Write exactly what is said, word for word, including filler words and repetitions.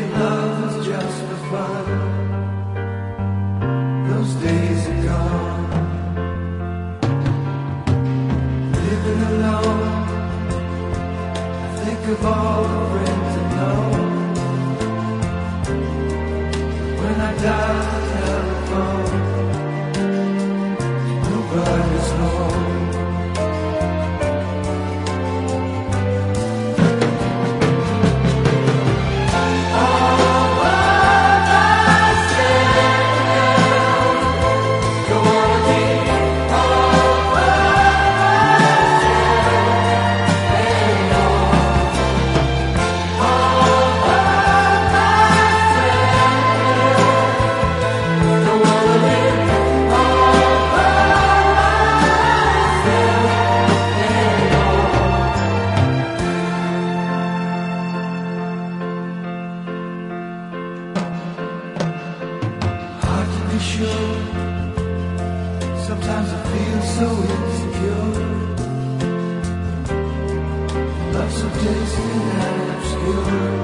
making love was just for fun. Those days are gone. Living alone, I think of all the friends I know. When I dial the telephone, nobody's home. Sometimes I feel so insecure. Love so distant and obscure.